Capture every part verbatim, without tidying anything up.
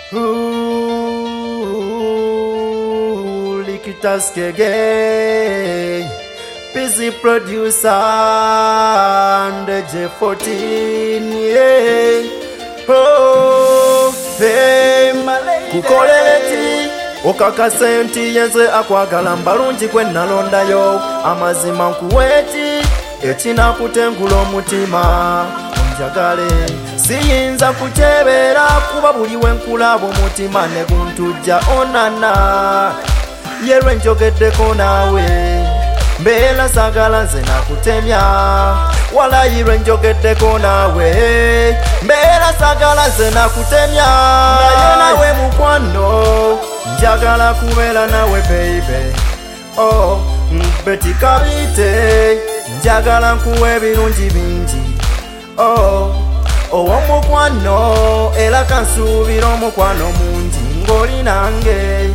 Ooh, Likitaskege, busy producer and J fourteen, yeah. Oh, hey, kukoleti okakasenti yenze akwagala mbalungi gwe nalondayo amazima nkuweti ekinakutengula omutima njagale siyinza kukyebera kuba buli wenkulaba omutima ne guntujja onana yerwe njogeddeko naawe mbeera saagala nze nakutemya walayirwe njogeddeko naawe mbeera saagala nze nakutemya naye nawe mukwano njagala kubeera nawe baby. Oh, Betty Kabite njagala nkuwe ebirungi bingi. Oh, owomukwano era kansuubira omukwano mungi ng'oli nange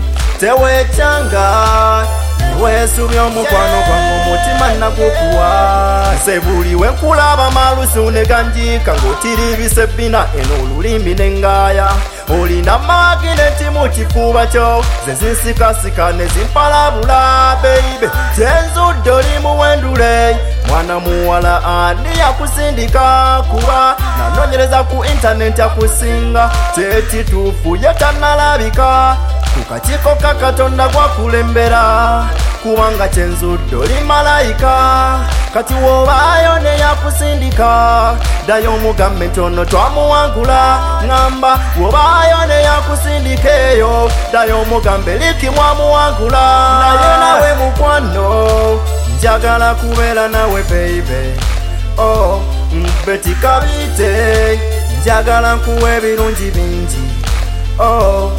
teweekyanga weesubya omukwano gwange omutima nagukuwa nze buli we nkulaba malusu ne ganjiika ng'otiribisa ebbina eno olulimi n'engaaya olina magineti mu kifuba kyo ze zinsikasika ne zimpalabula beibe kyenzudde oli muwendule mwana muwala ani yakusindika kuba nanonyereza ku intaneti akusinga kyekituufu ye tannalabika ku kakiiko ka Katonda gwakulembera kubanga kyenzudde oli malayika kati wobaayo ne yakusindika ddayo omugambe ntono twamuwangula ŋŋamba wobaayo ne yakusindika eyo ddayo omugambe liki mwamuwangula naye nawe mukwano njagala kubeera nawe baby. Oh, Betty Kabite njagala nkuwe ebirungi bingi. Oh,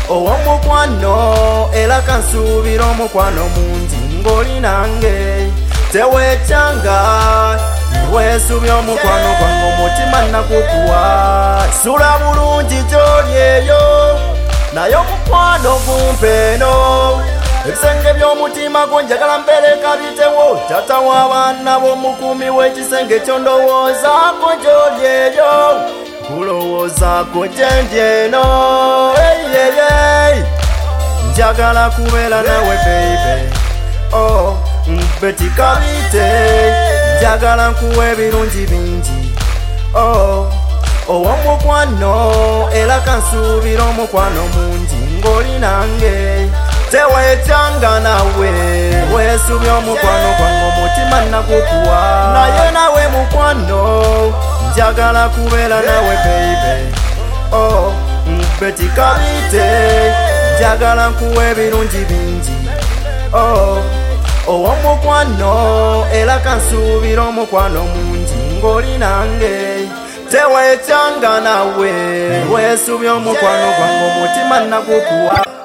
owomukwano era kansuubira omukwano mungi ng'oli nange teweekyanga weesubya omukwano gwange omutima nagukuwa sula bulungi gy'oli eyo naye omukwano gumpeeno ebisenge by'omutima gwo njagala mbeereka bitewo tata w'abaana b'omukuumi w'ekisenge kyo ndowoozaako gy'oli eyo kulowoozaako gyendi eno njagala kubeera nawe baby. Oh, Betty Kabite njagala nkuwe ebirungi bingi. Oh, owomukwano era kansuubira omukwano mungi ng'oli nange teweekyanga nawe weesubya omukwano gwange omutima nagukuwa naye nawe mukwano njagala kubeera nawe baby. Oh, Betty Kabite njagala nkuwe ebirungi bingi. Oh, owomukwano era kansuubira omukwano mungi ng'oli nange teweekyanga nawe weesubya omukwano gwange omutima nagukuwa